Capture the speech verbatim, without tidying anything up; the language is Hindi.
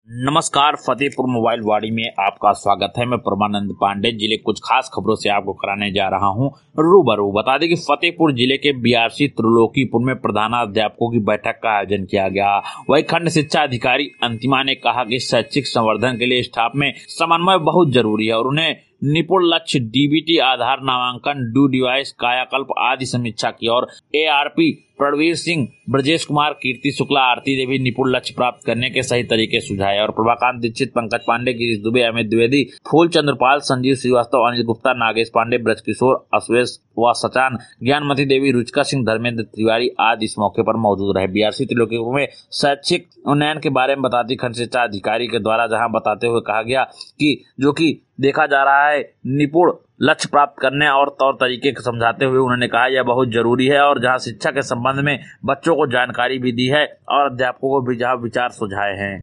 नमस्कार, फतेहपुर मोबाइल वाड़ी में आपका स्वागत है। मैं परमानंद पांडे जिले कुछ खास खबरों से आपको कराने जा रहा हूं रूबरू। बता दें कि फतेहपुर जिले के बीआरसी त्रिलोकीपुर में प्रधानाध्यापकों की बैठक का आयोजन किया गया। वही खंड शिक्षा अधिकारी अंतिमा ने कहा कि शैक्षिक संवर्धन के लिए स्टाफ में समन्वय बहुत जरूरी है और उन्हें निपुण लक्ष्य, डीबीटी, आधार, नामांकन, डू डिवाइस, कायाकल्प आदि समीक्षा की और एआरपी प्रवीर सिंह, ब्रजेश कुमार, कीर्ति शुक्ला, आरती देवी निपुण लक्ष्य प्राप्त करने के सही तरीके सुझाए और प्रभाकांत दीक्षित, पंकज पांडे, गिरीश दुबे, अमित द्विवेदी, फूल चंद्रपाल, संजीव श्रीवास्तव, अनिल गुप्ता, नागेश पांडे, ब्रजकिशोर, अश्वेश व सचान, ज्ञानमती देवी, रुचिका सिंह, धर्मेंद्र तिवारी आदि इस मौके पर मौजूद रहे। बीआरसी त्रिलोकीपुर में शैक्षिक उन्नयन के बारे में बताती खंड शिक्षा अधिकारी के द्वारा जहां बताते हुए कहा गया कि जो कि देखा जा रहा है निपुण लक्ष्य प्राप्त करने और तौर तरीके समझाते हुए उन्होंने कहा यह बहुत जरूरी है और जहां शिक्षा के संबंध में बच्चों को जानकारी भी दी है और अध्यापकों को भी जहां विचार सुझाए हैं।